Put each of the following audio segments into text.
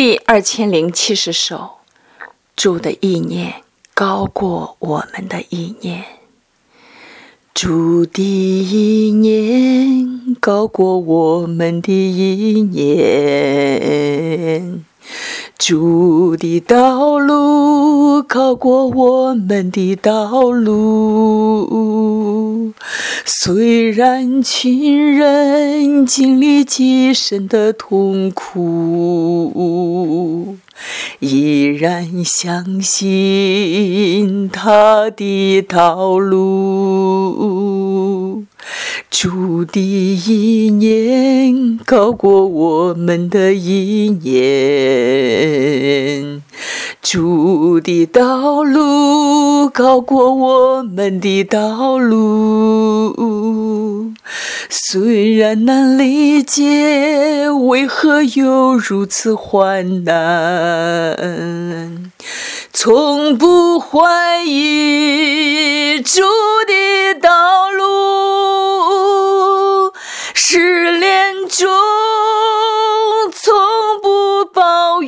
第2070首，主的意念高过我们的意念。主的意念高过我们的意念，主的道路高过我们的道路。虽然亲人经历极深的痛苦，依然相信他的道路。主的意念高过我们的意念，主的道路高过我们的道路。虽然难理解为何有如此患难，从不怀疑主的道路，失恋中从不抱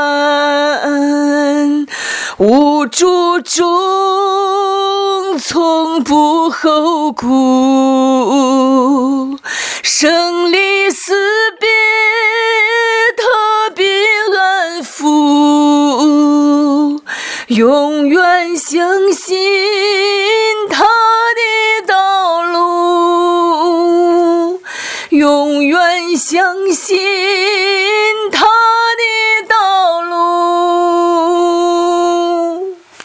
怨，无助中从不后顾，生离死别特别安抚，永远相信他的道路，永远相信